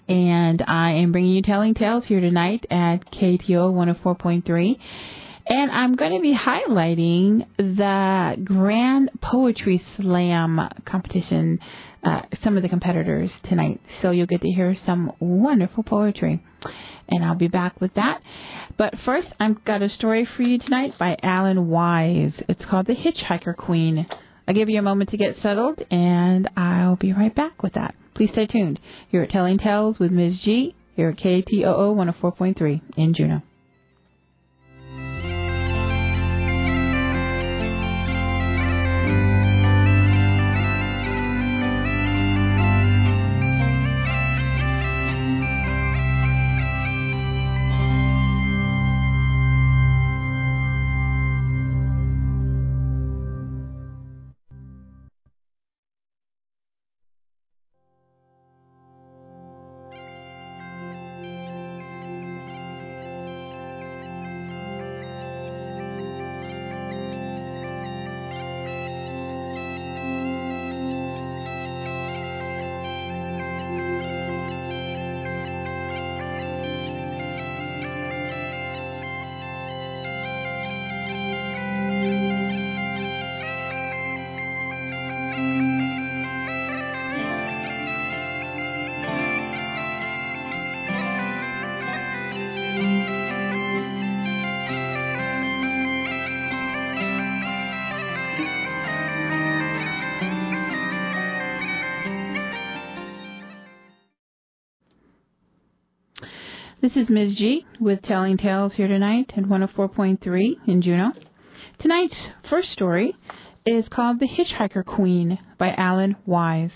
and I am bringing you Telling Tales here tonight at KTO 104.3. And I'm going to be highlighting the Grand Poetry Slam competition, some of the competitors tonight. So you'll get to hear some wonderful poetry. And I'll be back with that. But first, I've got a story for you tonight by Alan Wise. It's called The Hitchhiker Queen. I'll give you a moment to get settled, and I'll be right back with that. Please stay tuned. You're at Telling Tales with Ms. G here at KTOO 104.3 in Juneau. This is Ms. G with Telling Tales here tonight at 104.3 in Juneau. Tonight's first story is called The Hitchhiker Queen by Alan Wise.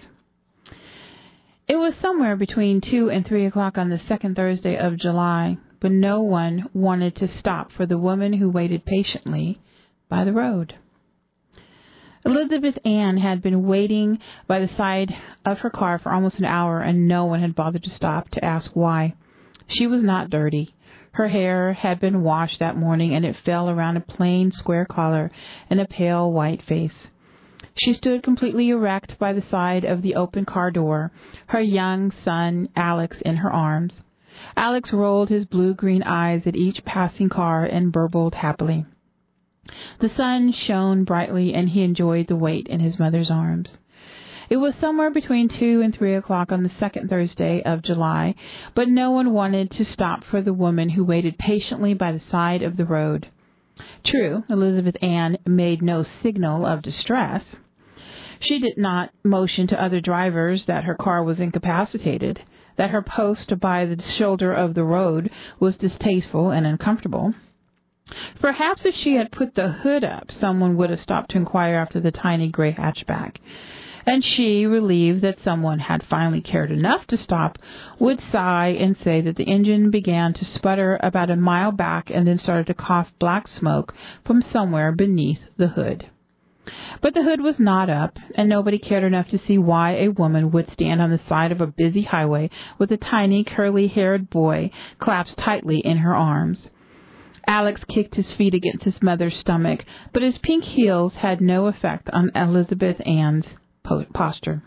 It was somewhere between 2 and 3 o'clock on the second Thursday of July, but no one wanted to stop for the woman who waited patiently by the road. Elizabeth Ann had been waiting by the side of her car for almost an hour, and no one had bothered to stop to ask why. She was not dirty. Her hair had been washed that morning, and it fell around a plain square collar and a pale white face. She stood completely erect by the side of the open car door, her young son, Alex, in her arms. Alex rolled his blue-green eyes at each passing car and burbled happily. The sun shone brightly, and he enjoyed the wait in his mother's arms. It was somewhere between 2 and 3 o'clock on the second Thursday of July, but no one wanted to stop for the woman who waited patiently by the side of the road. True, Elizabeth Ann made no signal of distress. She did not motion to other drivers that her car was incapacitated, that her post by the shoulder of the road was distasteful and uncomfortable. Perhaps if she had put the hood up, someone would have stopped to inquire after the tiny gray hatchback. And she, relieved that someone had finally cared enough to stop, would sigh and say that the engine began to sputter about a mile back and then started to cough black smoke from somewhere beneath the hood. But the hood was not up, and nobody cared enough to see why a woman would stand on the side of a busy highway with a tiny, curly-haired boy clasped tightly in her arms. Alex kicked his feet against his mother's stomach, but his pink heels had no effect on Elizabeth Ann's posture.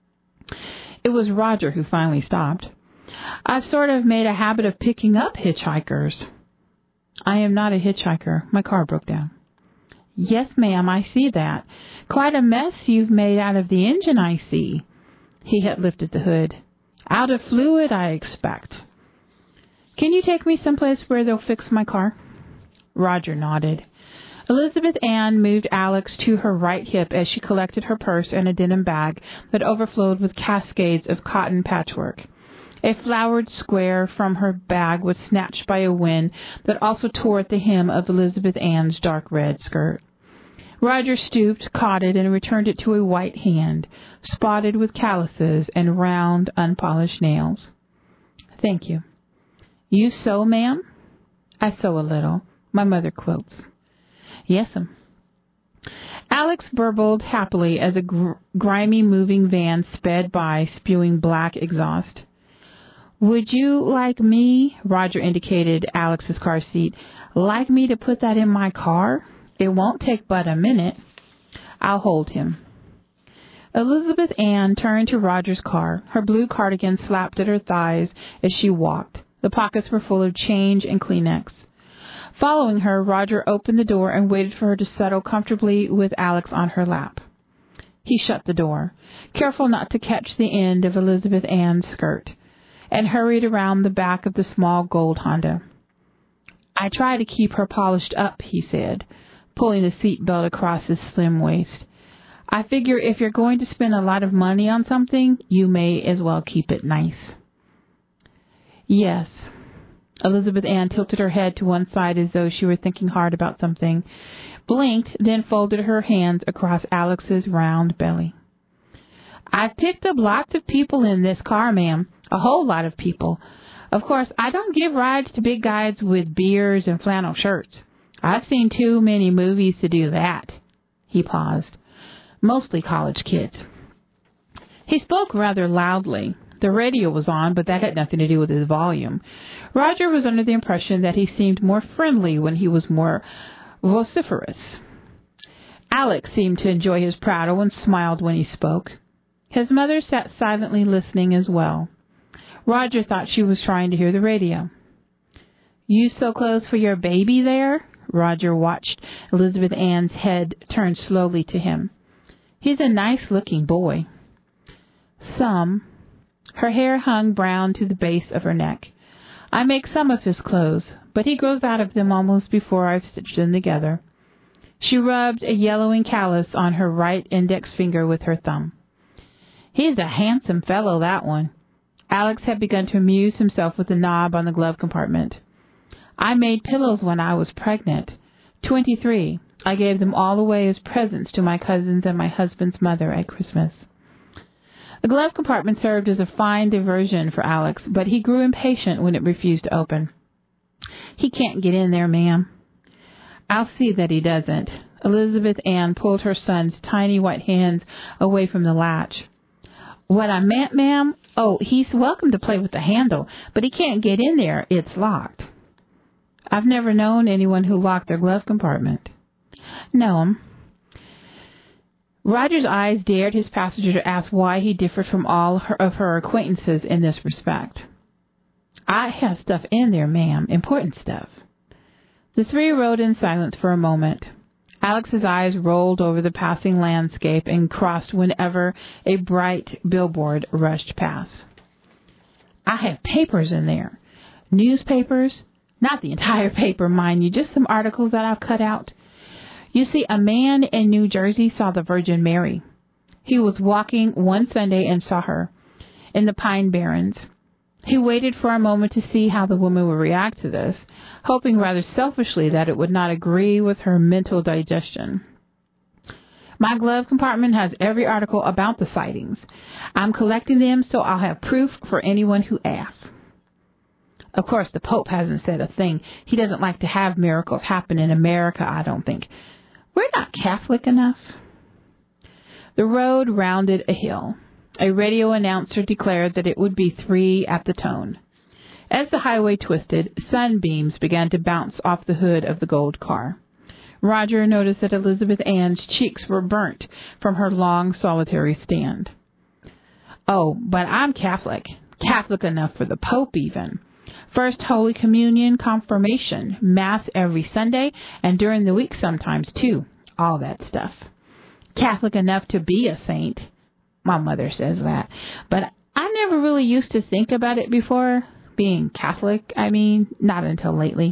It was Roger who finally stopped. I've sort of made a habit of picking up hitchhikers. I am not a hitchhiker. My car broke down. Yes, ma'am, I see that. Quite a mess you've made out of the engine, I see. He had lifted the hood. Out of fluid, I expect. Can you take me someplace where they'll fix my car? Roger nodded. Elizabeth Ann moved Alex to her right hip as she collected her purse and a denim bag that overflowed with cascades of cotton patchwork. A flowered square from her bag was snatched by a wind that also tore at the hem of Elizabeth Ann's dark red skirt. Roger stooped, caught it, and returned it to a white hand, spotted with calluses and round, unpolished nails. Thank you. You sew, ma'am? I sew a little. My mother quilts. Yes'm. Alex burbled happily as a grimy moving van sped by, spewing black exhaust. Would you like me, Roger indicated Alex's car seat, like me to put that in my car? It won't take but a minute. I'll hold him. Elizabeth Ann turned to Roger's car. Her blue cardigan slapped at her thighs as she walked. The pockets were full of change and Kleenex. Following her, Roger opened the door and waited for her to settle comfortably with Alex on her lap. He shut the door, careful not to catch the end of Elizabeth Ann's skirt, and hurried around the back of the small gold Honda. I try to keep her polished up, he said, pulling the seat belt across his slim waist. I figure if you're going to spend a lot of money on something, you may as well keep it nice. Yes. Elizabeth Ann tilted her head to one side as though she were thinking hard about something, blinked, then folded her hands across Alex's round belly. I've picked up lots of people in this car, ma'am. A whole lot of people. Of course, I don't give rides to big guys with beards and flannel shirts. I've seen too many movies to do that. He paused. Mostly college kids. He spoke rather loudly. The radio was on, but that had nothing to do with his volume. Roger was under the impression that he seemed more friendly when he was more vociferous. Alex seemed to enjoy his prattle and smiled when he spoke. His mother sat silently listening as well. Roger thought she was trying to hear the radio. You sew clothes for your baby there? Roger watched Elizabeth Ann's head turn slowly to him. He's a nice-looking boy. Some. Her hair hung brown to the base of her neck. I make some of his clothes, but he grows out of them almost before I've stitched them together. She rubbed a yellowing callus on her right index finger with her thumb. He's a handsome fellow, that one. Alex had begun to amuse himself with the knob on the glove compartment. I made pillows when I was pregnant. 23. I gave them all away as presents to my cousins and my husband's mother at Christmas. The glove compartment served as a fine diversion for Alex, but he grew impatient when it refused to open. He can't get in there, ma'am. I'll see that he doesn't. Elizabeth Ann pulled her son's tiny white hands away from the latch. What I meant, ma'am? Oh, he's welcome to play with the handle, but he can't get in there. It's locked. I've never known anyone who locked their glove compartment. No. Roger's eyes dared his passenger to ask why he differed from all of her acquaintances in this respect. I have stuff in there, ma'am, important stuff. The three rode in silence for a moment. Alex's eyes rolled over the passing landscape and crossed whenever a bright billboard rushed past. I have papers in there. Newspapers. Not the entire paper, mind you, just some articles that I've cut out. You see, a man in New Jersey saw the Virgin Mary. He was walking one Sunday and saw her in the Pine Barrens. He waited for a moment to see how the woman would react to this, hoping rather selfishly that it would not agree with her mental digestion. My glove compartment has every article about the sightings. I'm collecting them so I'll have proof for anyone who asks. Of course, the Pope hasn't said a thing. He doesn't like to have miracles happen in America, I don't think. We're not Catholic enough. The road rounded a hill. A radio announcer declared that it would be 3 at the tone. As the highway twisted, sunbeams began to bounce off the hood of the gold car. Roger noticed that Elizabeth Ann's cheeks were burnt from her long solitary stand. Oh, but I'm Catholic. Catholic enough for the Pope, even. First Holy Communion, confirmation, Mass every Sunday, and during the week sometimes, too. All that stuff. Catholic enough to be a saint. My mother says that. But I never really used to think about it before. Being Catholic, not until lately.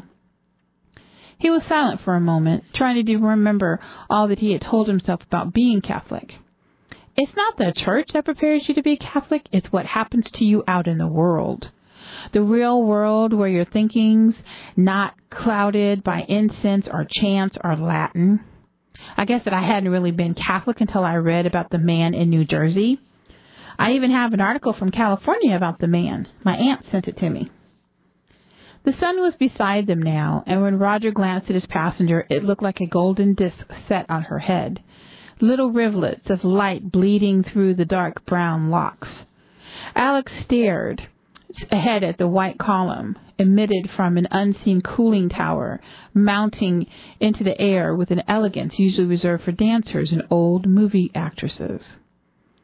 He was silent for a moment, trying to remember all that he had told himself about being Catholic. It's not the church that prepares you to be Catholic. It's what happens to you out in the world. The real world where your thinking's not clouded by incense or chants or Latin. I guess that I hadn't really been Catholic until I read about the man in New Jersey. I even have an article from California about the man. My aunt sent it to me. The sun was beside them now, and when Roger glanced at his passenger, it looked like a golden disk set on her head. Little rivulets of light bleeding through the dark brown locks. Alex stared ahead at the white column emitted from an unseen cooling tower, mounting into the air with an elegance usually reserved for dancers and old movie actresses.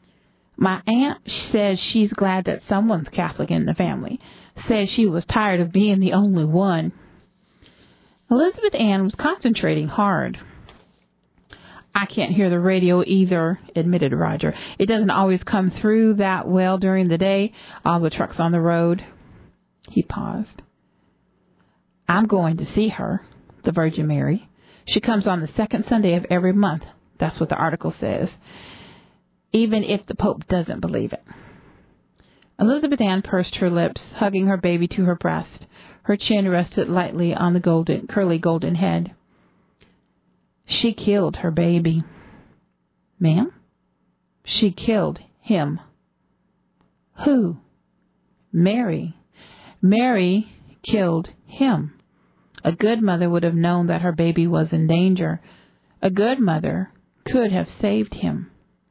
My aunt says she's glad that someone's Catholic in the family. Says she was tired of being the only one. Elizabeth Ann was concentrating hard. I can't hear the radio either, admitted Roger. It doesn't always come through that well during the day, all the trucks on the road. He paused. I'm going to see her, the Virgin Mary. She comes on the second Sunday of every month. That's what the article says, even if the Pope doesn't believe it. Elizabeth Ann pursed her lips, hugging her baby to her breast. Her chin rested lightly on the curly golden head. She killed her baby. Ma'am? She killed him. Who? Mary. Mary killed him. A good mother would have known that her baby was in danger. A good mother could have saved him.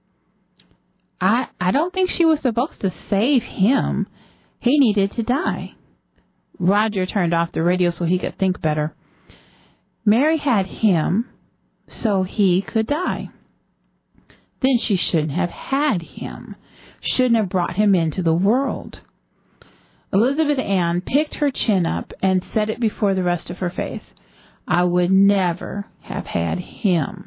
I don't think she was supposed to save him. He needed to die. Roger turned off the radio so he could think better. Mary had him so he could die. Then she shouldn't have had him. Shouldn't have brought him into the world. Elizabeth Ann picked her chin up and set it before the rest of her face. I would never have had him.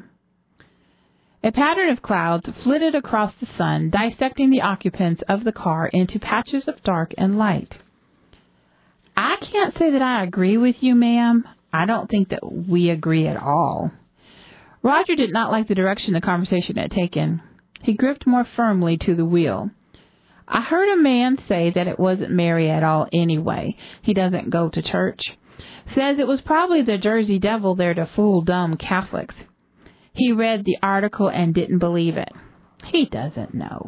A pattern of clouds flitted across the sun, dissecting the occupants of the car into patches of dark and light. I can't say that I agree with you, ma'am. I don't think that we agree at all. Roger did not like the direction the conversation had taken. He gripped more firmly to the wheel. I heard a man say that it wasn't Mary at all anyway. He doesn't go to church. Says it was probably the Jersey Devil there to fool dumb Catholics. He read the article and didn't believe it. He doesn't know.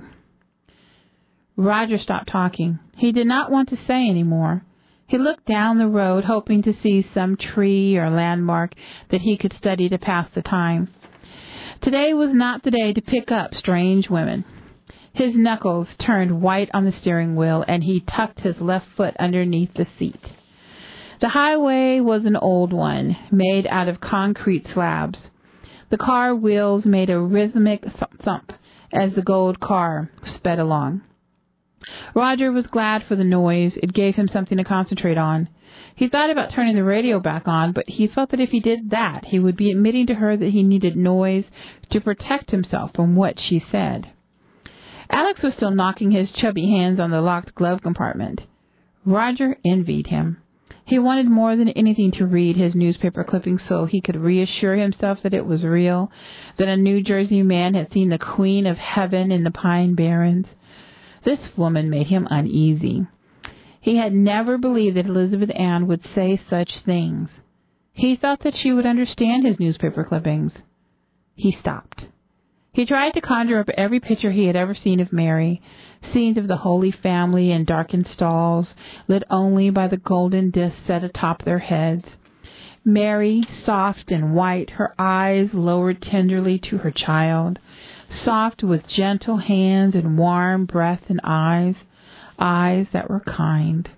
Roger stopped talking. He did not want to say any more. He looked down the road, hoping to see some tree or landmark that he could study to pass the time. Today was not the day to pick up strange women. His knuckles turned white on the steering wheel, and he tucked his left foot underneath the seat. The highway was an old one, made out of concrete slabs. The car wheels made a rhythmic thump as the gold car sped along. Roger was glad for the noise. It gave him something to concentrate on. He thought about turning the radio back on, but he felt that if he did that, he would be admitting to her that he needed noise to protect himself from what she said. Alex was still knocking his chubby hands on the locked glove compartment. Roger envied him. He wanted more than anything to read his newspaper clippings so he could reassure himself that it was real, that a New Jersey man had seen the Queen of Heaven in the Pine Barrens. This woman made him uneasy. He had never believed that Elizabeth Ann would say such things. He thought that she would understand his newspaper clippings. He stopped. He tried to conjure up every picture he had ever seen of Mary, scenes of the Holy Family in darkened stalls, lit only by the golden discs set atop their heads. Mary, soft and white, her eyes lowered tenderly to her child, soft with gentle hands and warm breath and eyes that were kind.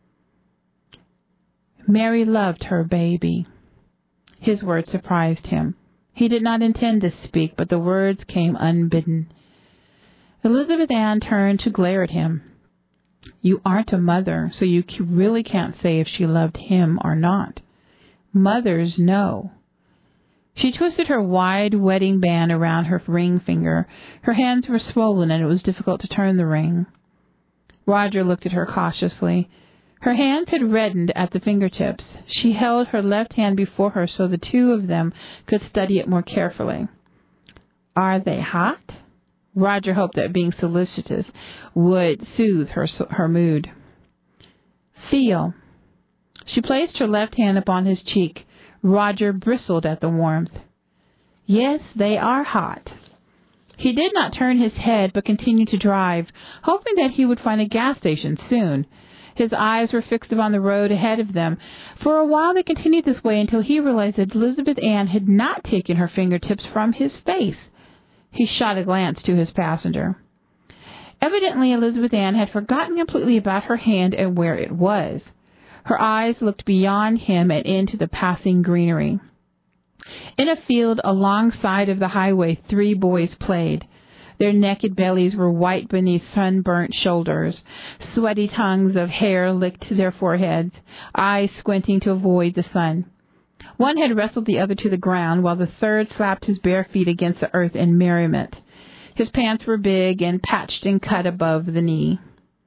Mary loved her baby. His words surprised him. He did not intend to speak, but the words came unbidden. Elizabeth Ann turned to glare at him. You aren't a mother, so you really can't say if she loved him or not. Mothers know. She twisted her wide wedding band around her ring finger. Her hands were swollen, and it was difficult to turn the ring. Roger looked at her cautiously. Her hands had reddened at the fingertips. She held her left hand before her so the two of them could study it more carefully. Are they hot? Roger hoped that being solicitous would soothe her mood. Feel. She placed her left hand upon his cheek. Roger bristled at the warmth. Yes, they are hot. He did not turn his head, but continued to drive, hoping that he would find a gas station soon. His eyes were fixed upon the road ahead of them. For a while they continued this way until he realized that Elizabeth Ann had not taken her fingertips from his face. He shot a glance to his passenger. Evidently Elizabeth Ann had forgotten completely about her hand and where it was. Her eyes looked beyond him and into the passing greenery. In a field alongside of the highway, 3 boys played. Their naked bellies were white beneath sunburnt shoulders. Sweaty tongues of hair licked their foreheads, eyes squinting to avoid the sun. One had wrestled the other to the ground, while the third slapped his bare feet against the earth in merriment. His pants were big and patched and cut above the knee.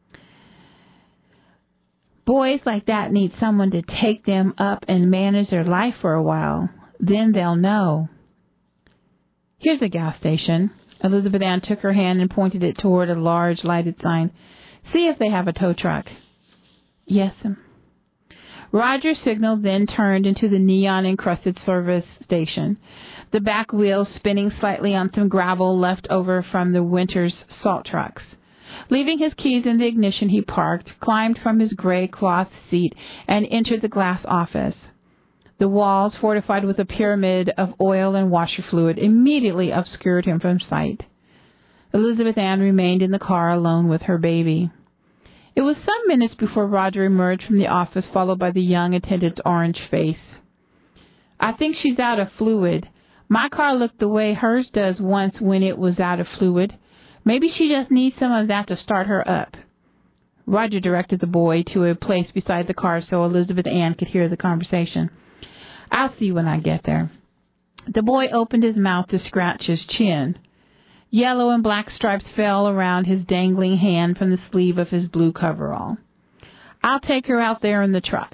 Boys like that need someone to take them up and manage their life for a while. Then they'll know. Here's a gas station. Elizabeth Ann took her hand and pointed it toward a large lighted sign. See if they have a tow truck. Yes, ma'am. Roger signaled, then turned into the neon-encrusted service station, the back wheels spinning slightly on some gravel left over from the winter's salt trucks. Leaving his keys in the ignition, he parked, climbed from his gray cloth seat, and entered the glass office. The walls, fortified with a pyramid of oil and washer fluid, immediately obscured him from sight. Elizabeth Ann remained in the car alone with her baby. It was some minutes before Roger emerged from the office, followed by the young attendant's orange face. I think she's out of fluid. My car looked the way hers does once when it was out of fluid. Maybe she just needs some of that to start her up. Roger directed the boy to a place beside the car so Elizabeth Ann could hear the conversation. I'll see when I get there. The boy opened his mouth to scratch his chin. Yellow and black stripes fell around his dangling hand from the sleeve of his blue coverall. I'll take her out there in the truck.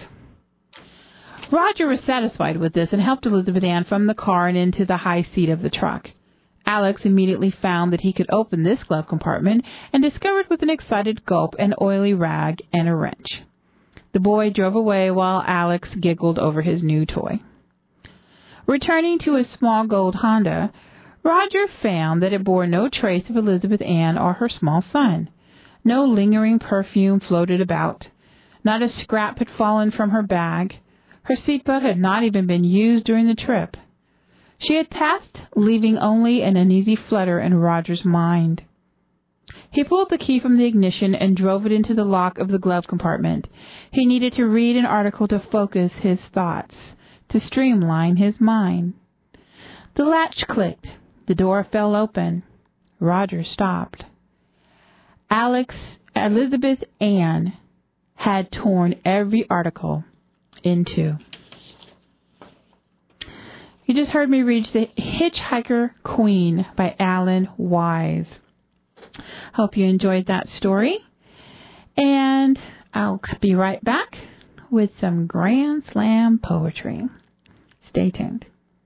Roger was satisfied with this and helped Elizabeth Ann from the car and into the high seat of the truck. Alex immediately found that he could open this glove compartment and discovered with an excited gulp an oily rag and a wrench. The boy drove away while Alex giggled over his new toy. Returning to his small gold Honda, Roger found that it bore no trace of Elizabeth Ann or her small son. No lingering perfume floated about. Not a scrap had fallen from her bag. Her seatbelt had not even been used during the trip. She had passed, leaving only an uneasy flutter in Roger's mind. He pulled the key from the ignition and drove it into the lock of the glove compartment. He needed to read an article to focus his thoughts, to streamline his mind. The latch clicked. The door fell open. Roger stopped. Elizabeth Ann had torn every article in two. You just heard me read The Hitchhiker Queen by Alan Wise. Hope you enjoyed that story. And I'll be right back with some Grand Slam poetry. Stay tuned.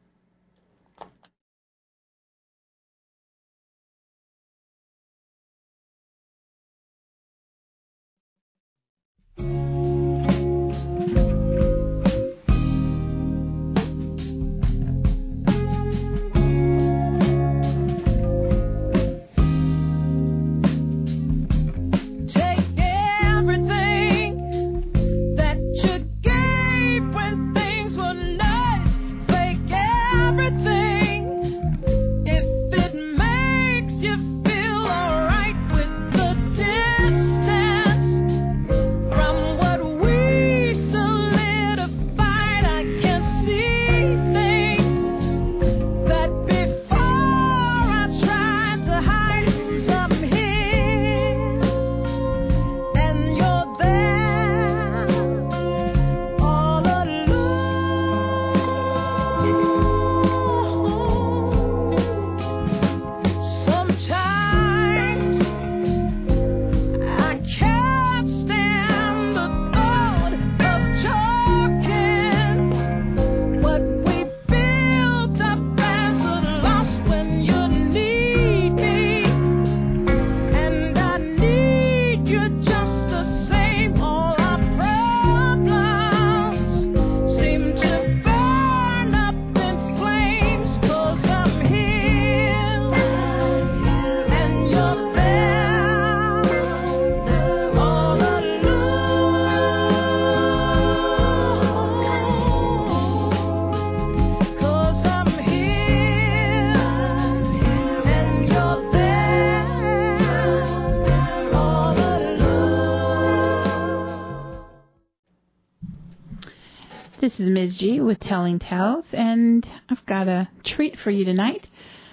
This is Ms. G with Telling Tales, and I've got a treat for you tonight.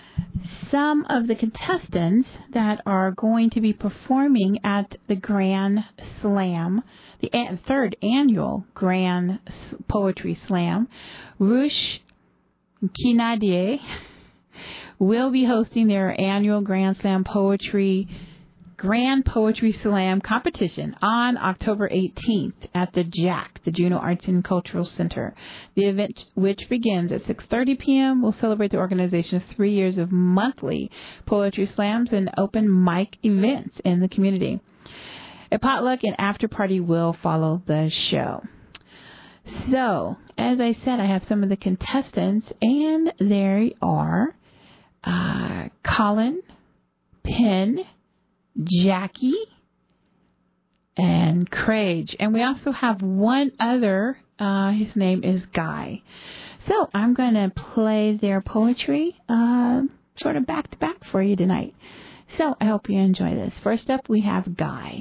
some of the contestants that are going to be performing at the Grand Slam, the third annual Grand Poetry Slam, Rush Kinadie will be hosting their annual Grand Poetry Slam competition on October 18th at the JAC, the Juneau Arts and Cultural Center. The event, which begins at 6:30 p.m., will celebrate the organization's 3 years of monthly poetry slams and open mic events in the community. A potluck and after party will follow the show. So, as I said, I have some of the contestants, and there are Colin, Penn, Jackie, and Craig. And we also have one other, his name is Guy. So I'm going to play their poetry sort of back to back for you tonight. So I hope you enjoy this. First up, we have Guy.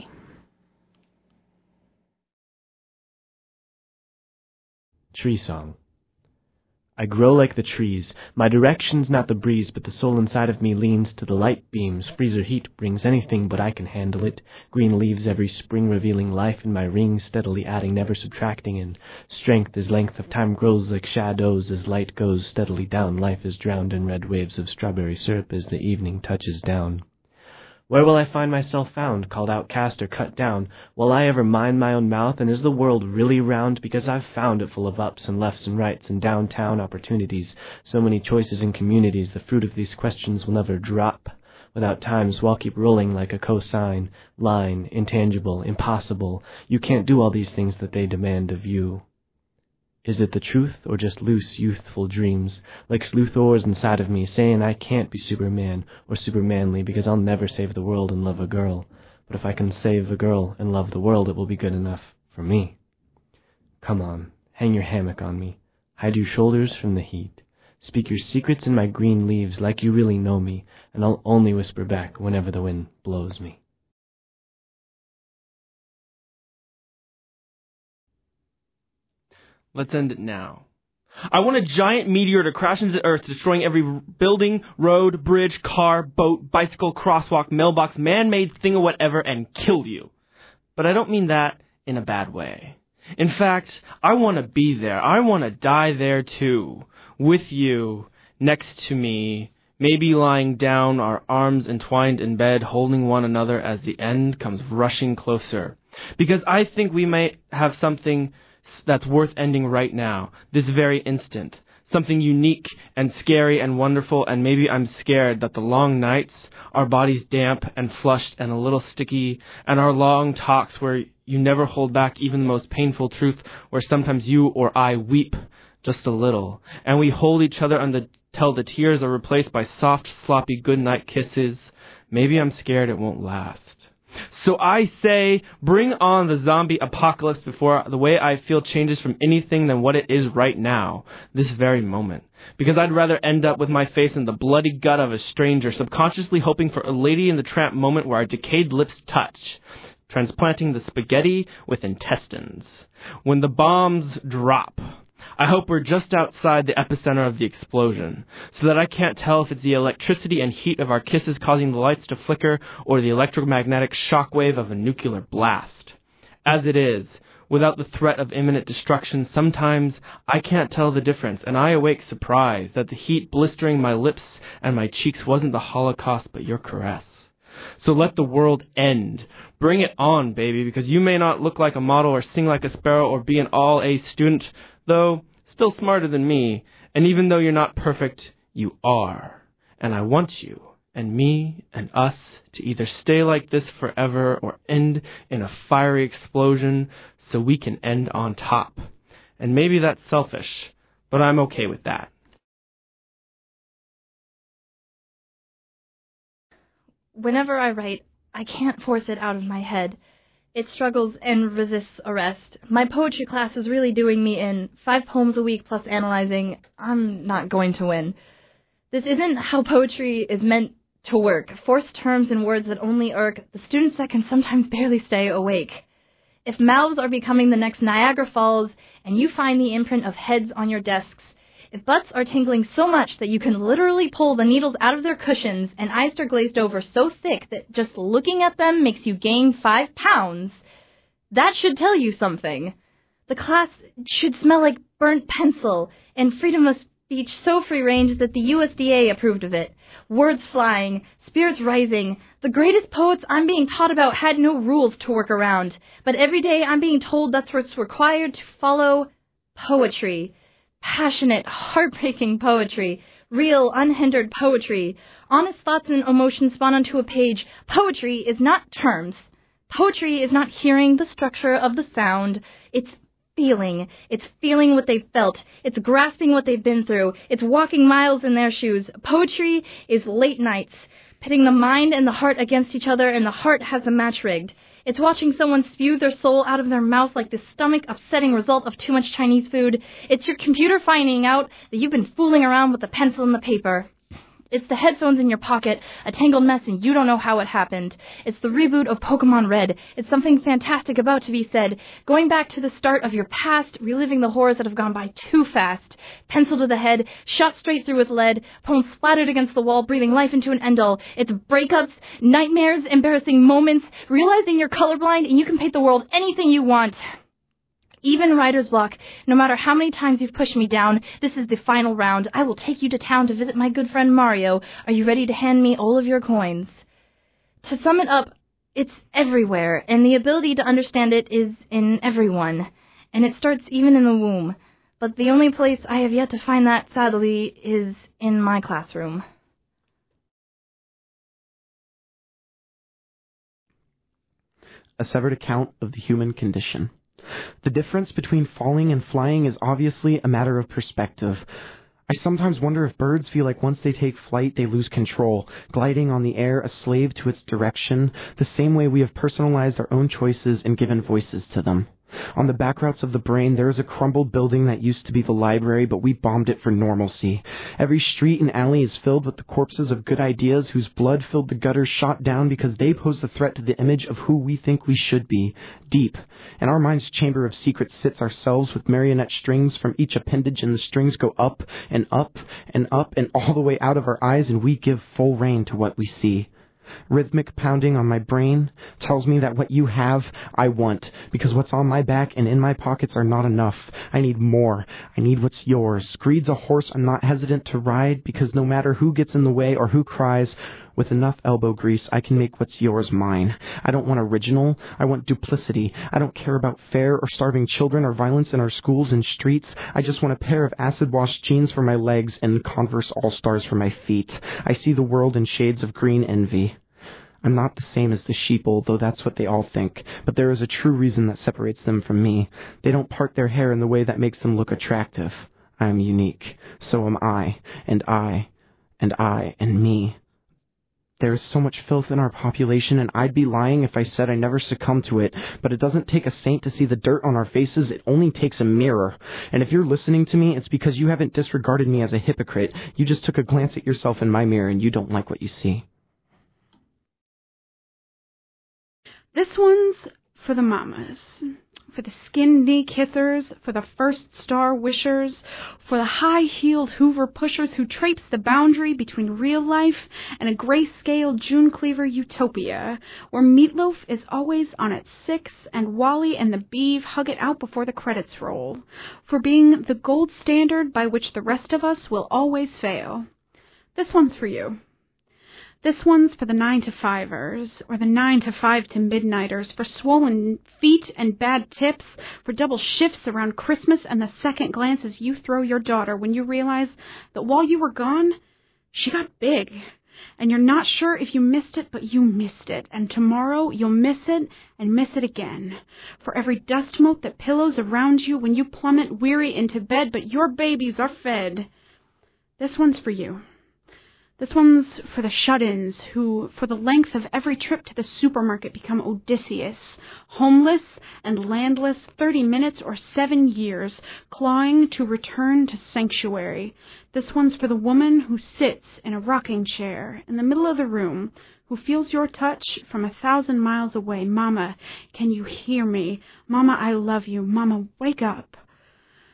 Tree Song. I grow like the trees. My direction's not the breeze, but the soul inside of me leans to the light beams. Freezer heat brings anything, but I can handle it. Green leaves every spring revealing life in my rings, steadily adding, never subtracting. And strength as length of time grows like shadows as light goes steadily down. Life is drowned in red waves of strawberry syrup as the evening touches down. Where will I find myself found, called outcast or cut down? Will I ever mind my own mouth, and is the world really round? Because I've found it full of ups and lefts and rights and downtown opportunities. So many choices and communities, the fruit of these questions will never drop. Without time, so I'll keep rolling like a cosine, line, intangible, impossible. You can't do all these things that they demand of you. Is it the truth, or just loose, youthful dreams, like sleuth oars inside of me, saying I can't be Superman or supermanly because I'll never save the world and love a girl. But if I can save a girl and love the world, it will be good enough for me. Come on, hang your hammock on me. Hide your shoulders from the heat. Speak your secrets in my green leaves like you really know me, and I'll only whisper back whenever the wind blows me. Let's end it now. I want a giant meteor to crash into the earth, destroying every building, road, bridge, car, boat, bicycle, crosswalk, mailbox, man-made thing or whatever, and kill you. But I don't mean that in a bad way. In fact, I want to be there. I want to die there too. With you, next to me, maybe lying down, our arms entwined in bed, holding one another as the end comes rushing closer. Because I think we might have something that's worth ending right now, this very instant. Something unique and scary and wonderful, and maybe I'm scared that the long nights, our bodies damp and flushed and a little sticky, and our long talks where you never hold back even the most painful truth, where sometimes you or I weep just a little, and we hold each other until the tears are replaced by soft, sloppy goodnight kisses. Maybe I'm scared it won't last. So I say, bring on the zombie apocalypse before the way I feel changes from anything than what it is right now, this very moment. Because I'd rather end up with my face in the bloody gut of a stranger, subconsciously hoping for a Lady and the Tramp moment where our decayed lips touch, transplanting the spaghetti with intestines. When the bombs drop, I hope we're just outside the epicenter of the explosion, so that I can't tell if it's the electricity and heat of our kisses causing the lights to flicker or the electromagnetic shockwave of a nuclear blast. As it is, without the threat of imminent destruction, sometimes I can't tell the difference, and I awake surprised that the heat blistering my lips and my cheeks wasn't the Holocaust but your caress. So let the world end. Bring it on, baby, because you may not look like a model or sing like a sparrow or be an all-A student, though still smarter than me, and even though you're not perfect, you are. And I want you, and me, and us, to either stay like this forever or end in a fiery explosion so we can end on top. And maybe that's selfish, but I'm okay with that. Whenever I write, I can't force it out of my head. It struggles and resists arrest. My poetry class is really doing me in. 5 poems a week plus analyzing. I'm not going to win. This isn't how poetry is meant to work. Forced terms and words that only irk the students that can sometimes barely stay awake. If mouths are becoming the next Niagara Falls and you find the imprint of heads on your desks, If butts are tingling so much that you can literally pull the needles out of their cushions and eyes are glazed over so thick that just looking at them makes you gain 5 pounds, that should tell you something. The class should smell like burnt pencil and freedom of speech so free-range that the USDA approved of it. Words flying, spirits rising. The greatest poets I'm being taught about had no rules to work around, but every day I'm being told that's what's required to follow poetry. Passionate, heartbreaking poetry. Real, unhindered poetry. Honest thoughts and emotions spawn onto a page. Poetry is not terms. Poetry is not hearing the structure of the sound. It's feeling. It's feeling what they've felt. It's grasping what they've been through. It's walking miles in their shoes. Poetry is late nights, pitting the mind and the heart against each other, and the heart has a match rigged. It's watching someone spew their soul out of their mouth like the stomach-upsetting result of too much Chinese food. It's your computer finding out that you've been fooling around with the pencil and the paper. It's the headphones in your pocket, a tangled mess, and you don't know how it happened. It's the reboot of Pokemon Red. It's something fantastic about to be said. Going back to the start of your past, reliving the horrors that have gone by too fast. Pencil to the head, shot straight through with lead, poem splattered against the wall, breathing life into an end-all. It's breakups, nightmares, embarrassing moments, realizing you're colorblind and you can paint the world anything you want. Even writer's block, no matter how many times you've pushed me down, this is the final round. I will take you to town to visit my good friend Mario. Are you ready to hand me all of your coins? To sum it up, it's everywhere, and the ability to understand it is in everyone. And it starts even in the womb. But the only place I have yet to find that, sadly, is in my classroom. A severed account of the human condition. The difference between falling and flying is obviously a matter of perspective. I sometimes wonder if birds feel like once they take flight, they lose control, gliding on the air, a slave to its direction, the same way we have personalized our own choices and given voices to them. On the back routes of the brain, there is a crumbled building that used to be the library, but we bombed it for normalcy. Every street and alley is filled with the corpses of good ideas whose blood filled the gutters shot down because they pose a threat to the image of who we think we should be. Deep, in our mind's chamber of secrets sits ourselves with marionette strings from each appendage, and the strings go up and up and up and all the way out of our eyes, and we give full rein to what we see. Rhythmic pounding on my brain tells me that what you have, I want, because what's on my back and in my pockets are not enough. I need more. I need what's yours. Greed's a horse I'm not hesitant to ride, because no matter who gets in the way or who cries, with enough elbow grease, I can make what's yours mine. I don't want original. I want duplicity. I don't care about fair or starving children or violence in our schools and streets. I just want a pair of acid-washed jeans for my legs and Converse All-Stars for my feet. I see the world in shades of green envy. I'm not the same as the sheeple, though that's what they all think, but there is a true reason that separates them from me. They don't part their hair in the way that makes them look attractive. I am unique. So am I, and I, and I, and me. There is so much filth in our population, and I'd be lying if I said I never succumbed to it, but it doesn't take a saint to see the dirt on our faces. It only takes a mirror. And if you're listening to me, it's because you haven't disregarded me as a hypocrite. You just took a glance at yourself in my mirror, and you don't like what you see. This one's for the mamas, for the skin-knee kissers, for the first-star wishers, for the high-heeled Hoover pushers who traipse the boundary between real life and a grayscale June Cleaver utopia, where Meatloaf is always on at 6 and Wally and the Beeve hug it out before the credits roll, for being the gold standard by which the rest of us will always fail. This one's for you. This one's for the 9-to-5ers, or the 9-to-5 to midnighters, for swollen feet and bad tips, for double shifts around Christmas and the second glances you throw your daughter when you realize that while you were gone, she got big. And you're not sure if you missed it, but you missed it. And tomorrow you'll miss it and miss it again. For every dust mote that pillows around you when you plummet weary into bed, but your babies are fed. This one's for you. This one's for the shut-ins who, for the length of every trip to the supermarket, become Odysseus, homeless and landless 30 minutes or 7 years, clawing to return to sanctuary. This one's for the woman who sits in a rocking chair in the middle of the room, who feels your touch from 1,000 miles away. Mama, can you hear me? Mama, I love you. Mama, wake up.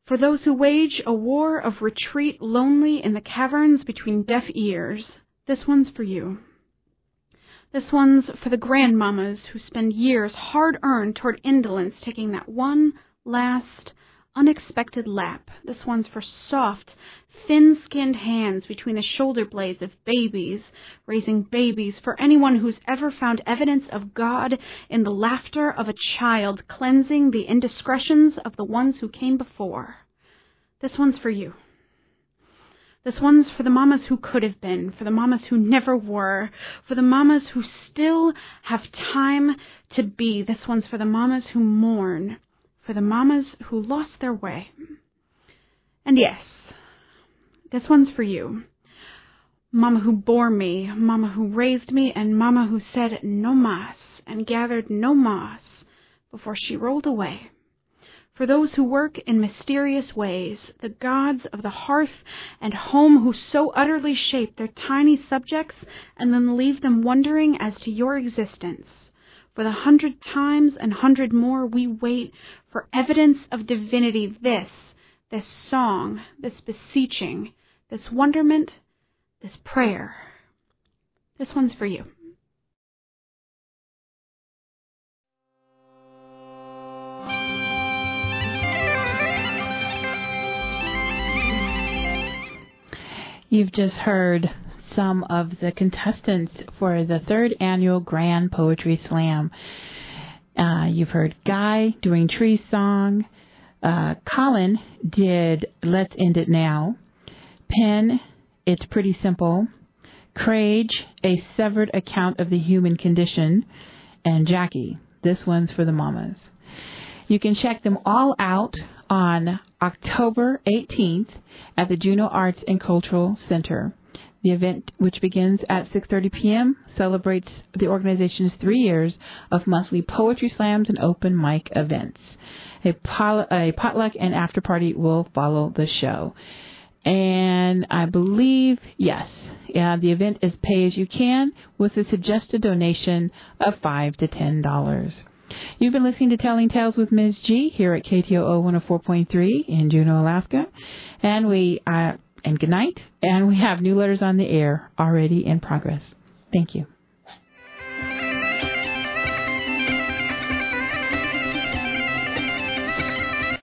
For those who wage a war of retreat lonely in the caverns between deaf ears, this one's for you. This one's for the grandmamas who spend years hard-earned toward indolence, taking that one last unexpected lap. This one's for soft, thin-skinned hands between the shoulder blades of babies, raising babies, for anyone who's ever found evidence of God in the laughter of a child, cleansing the indiscretions of the ones who came before. This one's for you. This one's for the mamas who could have been, for the mamas who never were, for the mamas who still have time to be. This one's for the mamas who mourn, for the mamas who lost their way. And yes, this one's for you. Mama who bore me, mama who raised me, and mama who said no mas and gathered no mas before she rolled away. For those who work in mysterious ways, the gods of the hearth and home who so utterly shape their tiny subjects and then leave them wondering as to your existence. For the 100 times and 100 more we wait for evidence of divinity, this song, this beseeching, this wonderment, this prayer. This one's for you. You've just heard some of the contestants for the 3rd annual Grand Poetry Slam. You've heard Guy doing Tree Song. Colin did Let's End It Now. Penn, It's Pretty Simple. Crage, A Severed Account of the Human Condition. And Jackie, This One's for the Mamas. You can check them all out on October 18th at the Juneau Arts and Cultural Center. The event, which begins at 6:30 p.m., celebrates the organization's 3 years of monthly poetry slams and open mic events. A potluck and after party will follow the show. And I believe, yes, the event is pay as you can with a suggested donation of $5 to $10. You've been listening to Telling Tales with Ms. G here at KTOO 104.3 in Juneau, Alaska. And good night. And we have new letters on the air already in progress. Thank you.